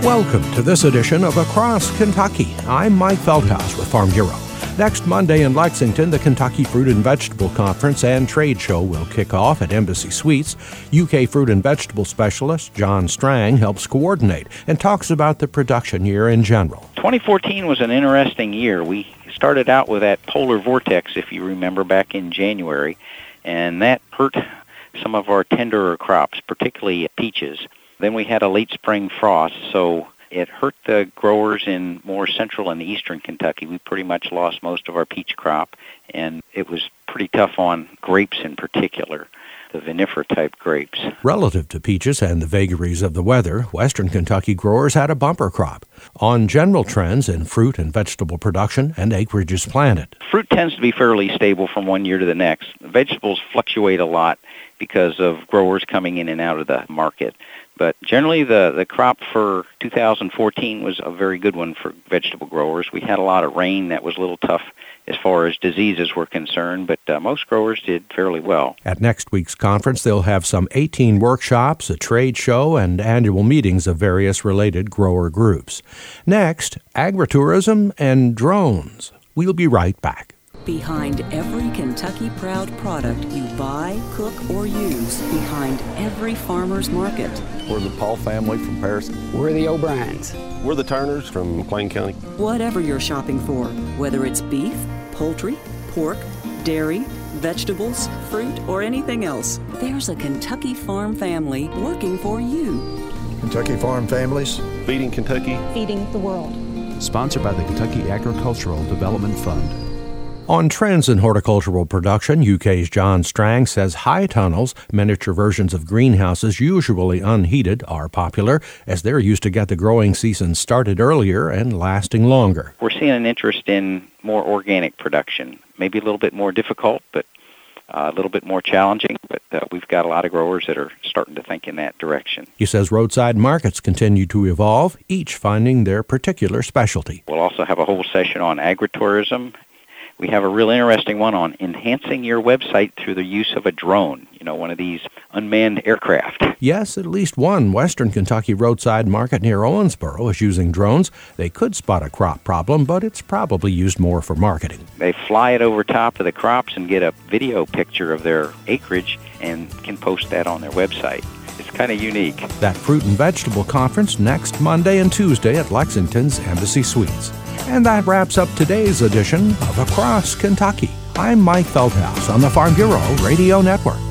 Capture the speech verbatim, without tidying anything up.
Welcome to this edition of Across Kentucky. I'm Mike Feldhaus with Farm Bureau. Next Monday in Lexington, the Kentucky Fruit and Vegetable Conference and Trade Show will kick off at Embassy Suites. U K fruit and vegetable specialist John Strang helps coordinate and talks about the production year in general. twenty fourteen was an interesting year. We started out with that polar vortex, if you remember, back in January, and that hurt some of our tenderer crops, particularly peaches. Then we had a late spring frost, so it hurt the growers in more central and eastern Kentucky. We pretty much lost most of our peach crop, and it was pretty tough on grapes in particular, the vinifera-type grapes. Relative to peaches and the vagaries of the weather, western Kentucky growers had a bumper crop. On general trends in fruit and vegetable production and acreages planted. Fruit tends to be fairly stable from one year to the next. Vegetables fluctuate a lot because of growers coming in and out of the market. But generally, the, the crop for two thousand fourteen was a very good one for vegetable growers. We had a lot of rain that was a little tough as far as diseases were concerned, but uh, most growers did fairly well. At next week's conference, they'll have some eighteen workshops, a trade show, and annual meetings of various related grower groups. Next, agritourism and drones. We'll be right back. Behind every Kentucky Proud product you buy, cook, or use, behind every farmer's market. We're the Paul family from Paris. We're the O'Briens. We're the Turners from McLean County. Whatever you're shopping for, whether it's beef, poultry, pork, dairy, vegetables, fruit, or anything else, there's a Kentucky Farm family working for you. Kentucky Farm Families. Feeding Kentucky. Feeding the world. Sponsored by the Kentucky Agricultural Development Fund. On trends in horticultural production, U K's John Strang says high tunnels, miniature versions of greenhouses usually unheated, are popular as they're used to get the growing season started earlier and lasting longer. We're seeing an interest in more organic production, maybe a little bit more difficult, but uh, a little bit more challenging, but uh, we've got a lot of growers that are starting to think in that direction. He says roadside markets continue to evolve, each finding their particular specialty. We'll also have a whole session on agritourism. We have a real interesting one on enhancing your website through the use of a drone, you know, one of these unmanned aircraft. Yes, at least one western Kentucky roadside market near Owensboro is using drones. They could spot a crop problem, but it's probably used more for marketing. They fly it over top of the crops and get a video picture of their acreage and can post that on their website. It's kind of unique. That fruit and vegetable conference next Monday and Tuesday at Lexington's Embassy Suites. And that wraps up today's edition of Across Kentucky. I'm Mike Feldhaus on the Farm Bureau Radio Network.